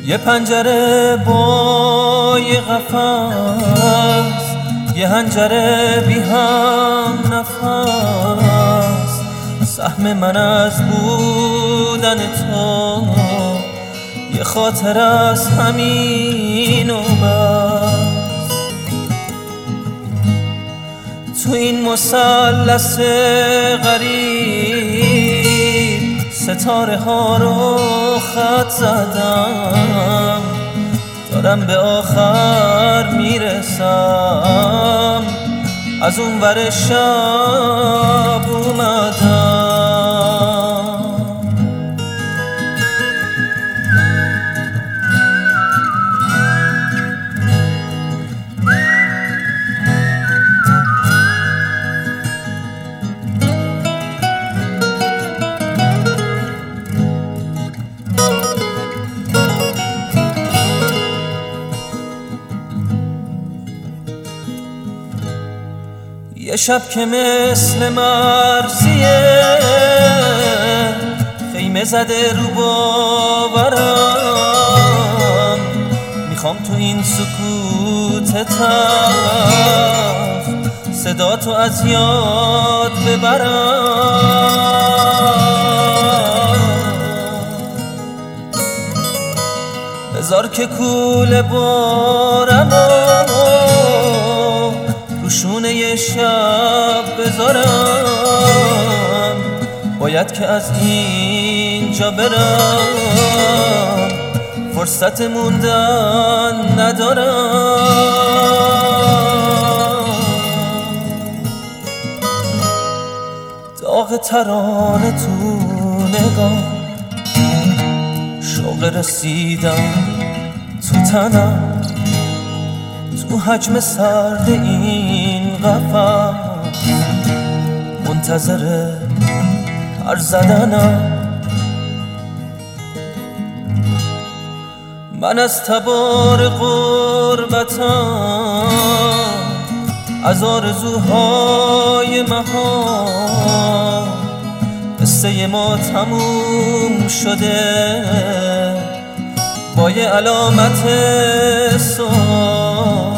یه پنجره با یه قفس، یه حنجره بی هم نفس. سهم من از بودن تو یه خاطر از همین و بس. تو این مثلث غریب ستاره ها رو خط زدم، دارم به آخر میرسم، از اون ور شب اومدم. یه شب که مثل مرزیه خیمه زده رو باورم، میخوام تو این سکوت تلخ صدا تو از یاد ببرم. بذار که کوله بارمو روشونه یه شب بذارم، باید که از اینجا برم، فرصت موندن ندارم. داغ ترانه تو نگاه، شوق رسیدن تو تنم، تو حجم سرد این قفس منتظر پر زدنم. من از تبار غربتم، از آرزوهای مهان، قصه ما تموم شده با یه علامت سوال.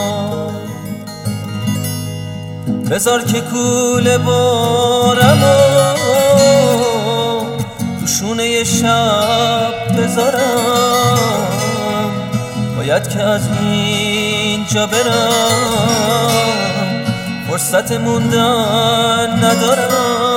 بذار که کوله بارمو روشونه یه شب بذارم، باید که از اینجا برم، فرصت موندن ندارم.